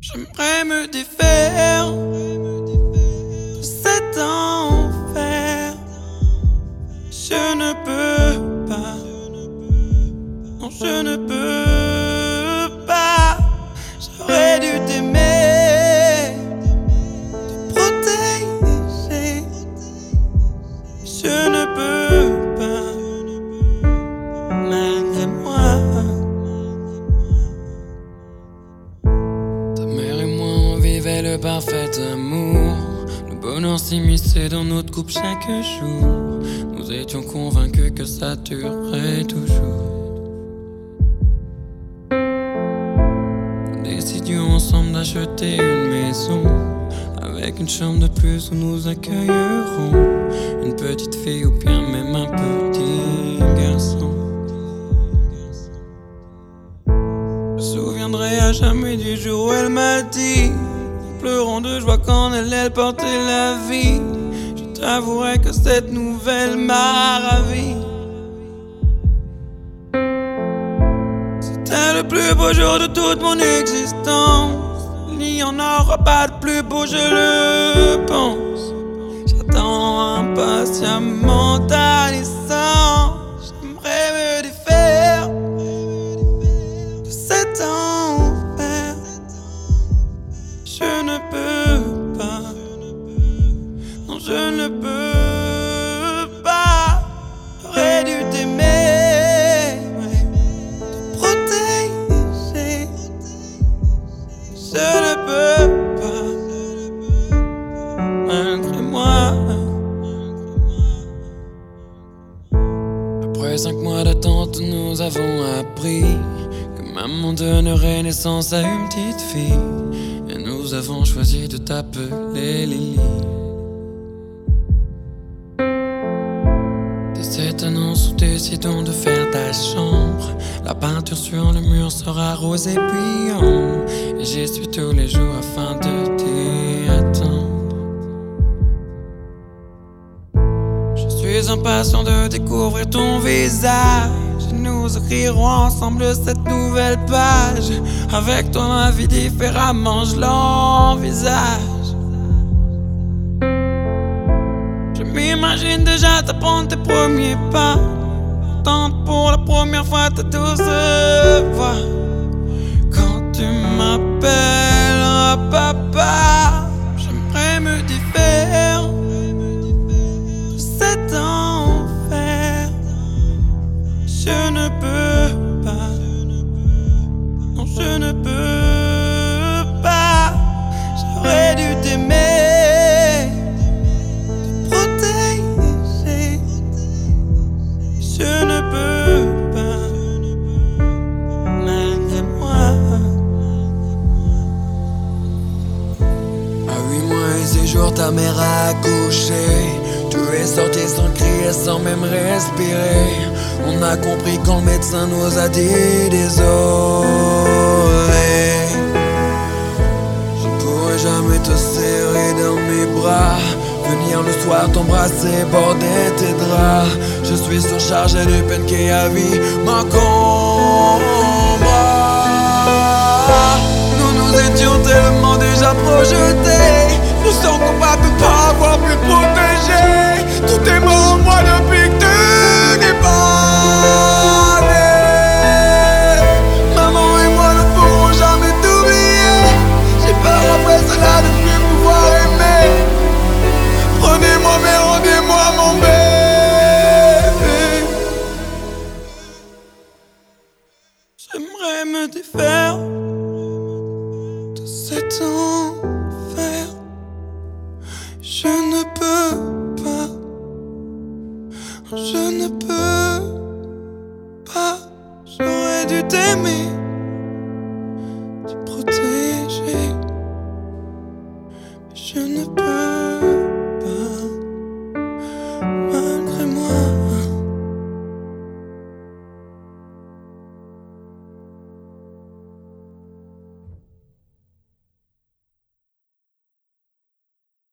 J'aimerais me défaire de cet enfer. Je ne peux pas, non je ne peux pas. J'aurais dû t'aimer, te protéger. Je ne peux pas, malgré moi. Ta mère et moi on vivait le parfait amour. Le bonheur s'immisçait dans notre couple chaque jour. Nous étions convaincus que ça durerait toujours. Nous décidions ensemble d'acheter une maison, avec une chambre de plus où nous accueillerons une petite fille ou bien même un petit garçon. Je me souviendrai à jamais du jour où elle m'a dit, pleurant de joie quand elle portait la vie. Je t'avouerai que cette nouvelle m'a ravi. C'était le plus beau jour de toute mon existence. Il n'y en aura pas de plus beau, je le pense. J'attends impatiemment ta naissance. J'aimerais me défaire de cet enfer. Je ne peux pas, non je ne peux pas. J'aurais dû t'aimer, te protéger. Je ne peux pas, malgré moi. Après 5 mois d'attente, nous avons appris que maman donnerait naissance à une petite fille. Et nous avons choisi de t'appeler Lily. Dès cette annonce, nous décidons de faire ta chambre. La peinture sur le mur sera rose et brillant. Et j'y suis tous les jours afin de t'y attendre. Je suis impatient de découvrir ton visage. Nous écrirons ensemble cette nouvelle page. Avec toi ma vie différemment je l'envisage. Je m'imagine déjà t'apprendre tes premiers pas, entendre pour la première fois ta douce voix. Quand tu m'appelleras papa, j'aimerais me défaire de cet enfer. Je ne peux pas, non je ne peux pas. J'aurais dû t'aimer, te protéger. Je ne peux pas, malgré moi. À 8 mois et 6 jours ta mère a accouché. Tu es sorti sans crier, sans même respirer. On a compris quand le médecin nous a dit désolé. Je ne pourrai jamais te serrer dans mes bras, venir le soir t'embrasser, border tes draps. Je suis surchargé de peine qui a vie m'encombre. Nous étions tellement déjà projetés. Je sens qu'on va plus pas avoir pu protéger. Tout est mort en moi depuis que tu n'es pas né. Maman et moi ne pourrons jamais t'oublier. J'ai peur après cela de plus pouvoir aimer. Prenez-moi mais rendez-moi mon bébé. J'aimerais me défaire de cet enfer. Je ne peux pas, je ne peux pas. J'aurais dû t'aimer,